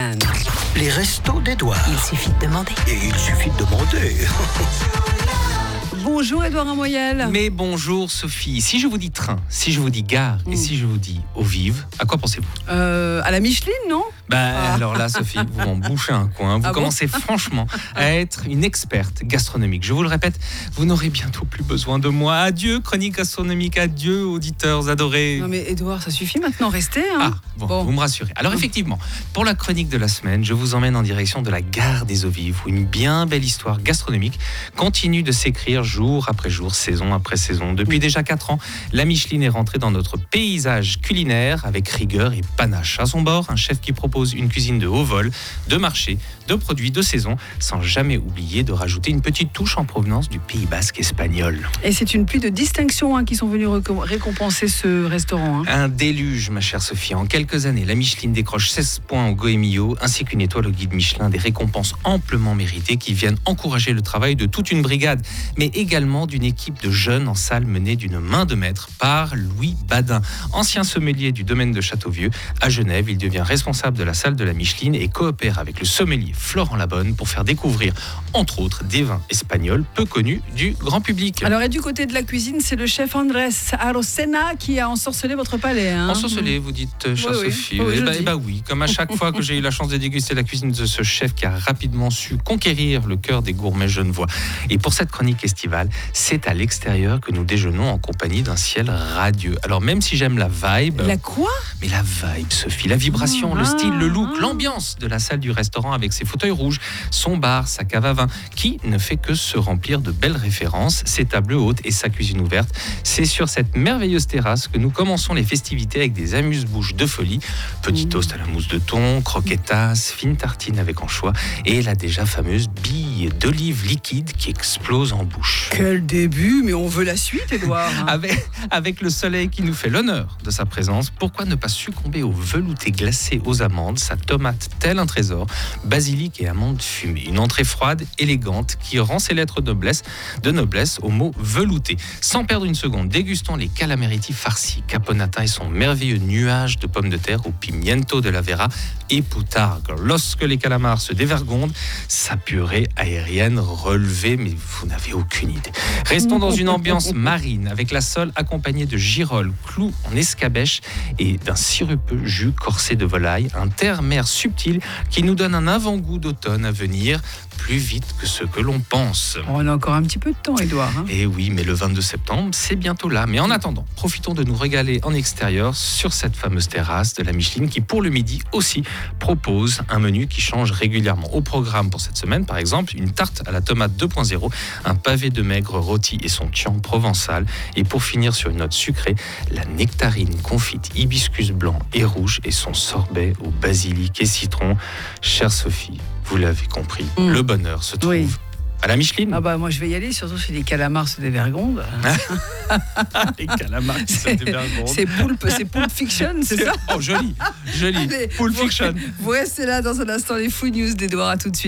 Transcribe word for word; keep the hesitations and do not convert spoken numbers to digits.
Les restos d'Edouard. Il suffit de demander. Et il suffit de demander. Bonjour Edouard Ramoyel. Mais bonjour Sophie. Si je vous dis train, si je vous dis gare Mm. et si je vous dis eau vive, à quoi pensez-vous ? Euh, à la Micheline, non ? Bah Ah. alors là Sophie, vous m'en bouchez un coin. Vous Ah bon commencez franchement à être une experte gastronomique. Je vous le répète, vous n'aurez bientôt plus besoin de moi. Adieu chronique gastronomique, adieu auditeurs adorés. Non mais Edouard, ça suffit maintenant, restez. Hein. Ah, bon, Bon. vous me rassurez. Alors effectivement, pour la chronique de la semaine, je vous emmène en direction de la gare des Eaux Vives, où une bien belle histoire gastronomique continue de s'écrire jour après jour, saison après saison. Depuis déjà quatre ans, la Micheline est rentrée dans notre paysage culinaire avec rigueur et panache. À son bord, un chef qui propose une cuisine de haut vol, de marché, de produits de saison, sans jamais oublier de rajouter une petite touche en provenance du Pays Basque espagnol. Et c'est une pluie de distinctions hein, qui sont venues récom- récompenser ce restaurant. Hein. Un déluge, ma chère Sophie. En quelques années, la Micheline décroche seize points au Goemio, ainsi qu'une étoile au guide Michelin, des récompenses amplement méritées qui viennent encourager le travail de toute une brigade, mais également d'une équipe de jeunes en salle menée d'une main de maître par Louis Badin. Ancien sommelier du domaine de Châteauvieux, à Genève, il devient responsable de la salle de la Micheline et coopère avec le sommelier Florent Labonne pour faire découvrir, entre autres, des vins espagnols peu connus du grand public. Alors et du côté de la cuisine, c'est le chef Andrés Arocena qui a ensorcelé votre palais. Hein. Ensorcelé, vous dites, euh, chère Oui, oui. Sophie. Oui, Eh je ben, dis. eh ben oui, comme à chaque fois que j'ai eu la chance de déguster la cuisine de ce chef qui a rapidement su conquérir le cœur des gourmets genevois. Et pour cette chronique estivale, c'est à l'extérieur que nous déjeunons en compagnie d'un ciel radieux. Alors même si j'aime la vibe, La quoi ? mais la vibe, Sophie, la vibration, Ah, le style, le look, ah. l'ambiance de la salle du restaurant avec ses fauteuils rouges, son bar, sa cave à vin, qui ne fait que se remplir de belles références, ses tables hautes et sa cuisine ouverte. C'est sur cette merveilleuse terrasse que nous commençons les festivités avec des amuse-bouches de folie. Petit Mmh. toast à la mousse de thon, croquetas, fine tartine avec anchois et la déjà fameuse bille d'olive liquide qui explose en bouche. Quel début, mais on veut la suite Edouard. hein. Avec, avec le soleil qui nous fait l'honneur de sa présence, pourquoi ne pas succomber au velouté glacé aux amandes, sa tomate tel un trésor, basilic et amandes fumées. Une entrée froide, élégante, qui rend ses lettres de noblesse, de noblesse au mot velouté. Sans perdre une seconde, dégustons les calamariti farcis, caponata et son merveilleux nuage de pommes de terre au pimiento de la Vera et poutargue. Lorsque les calamars se dévergondent, sa purée aérienne relevée, mais vous n'avez aucune idée. Restons dans une ambiance marine, avec la sole accompagnée de girolles, clous en escabèche et d'un sirupeux jus corsé de volaille, un terre-mer subtil qui nous donne un avant-goût d'automne à venir, plus vite que ce que l'on pense. On a encore un petit peu de temps Edouard. Hein. Et oui, mais le vingt-deux septembre, c'est bientôt là. Mais en attendant, profitons de nous régaler en extérieur sur cette fameuse terrasse de la Micheline qui, pour le midi aussi, propose un menu qui change régulièrement. Au programme pour cette semaine, par exemple, une tarte à la tomate deux point zéro, un pavé de maigre rôti et son tian provençal. Et pour finir sur une note sucrée, la nectarine confite hibiscus blanc et rouge et son sorbet au basilic et citron. Chère Sophie, vous l'avez compris, Mm. le bonheur se trouve Oui. à la Micheline. Ah bah moi je vais y aller, surtout si les calamars se dévergondent. Les calamars qui se C'est- dévergondent. C'est Pulp, c'est Pulp Fiction, c'est ça Oh, joli, joli. Allez, Pulp vous- Fiction. Vous restez là dans un instant, les Food News d'Edouard, à tout de suite.